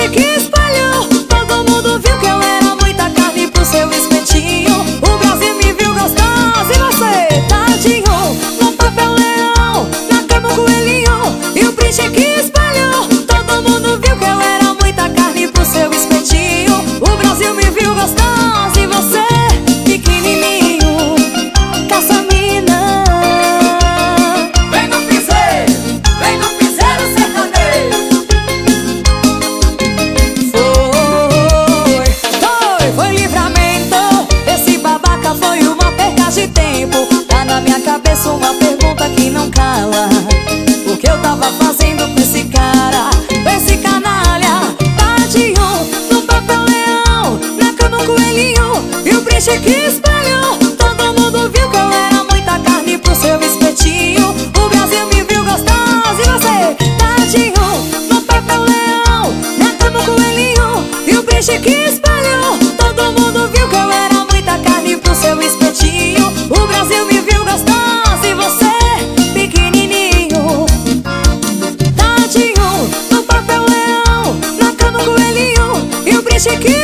bicho que espalhou, todo mundo viu que eu era muita carne pro seu espetinho. O Brasil me viu gostosa e você, tadinho, no papelão, na cama o coelhinho. E o bicho que espalhou, todo mundo viu que eu era muita carne pro seu espetinho. O Brasil me viu gostosa e você, pequenininho, caça-mina. Vem no piseiro sertanejo. Foi livramento. Esse babaca foi uma perca de tempo. Tá na minha cabeça uma pergunta que não cala: o que eu tava fazendo com esse cara, com esse canalha? Tadinho, no papelão, na cama o coelhinho. E o bicho que espalhou, todo mundo viu que eu era muita carne pro seu espetinho. O Brasil me viu gostosa e você, tadinho, no papelão, na cama o coelhinho. E o bicho que espalhou, todo mundo viu que eu era muita carne pro seu espetinho. O Brasil me viu gostosa e você, pequenininho, tadinho, no papelão, na cama o coelhinho. E o bicho que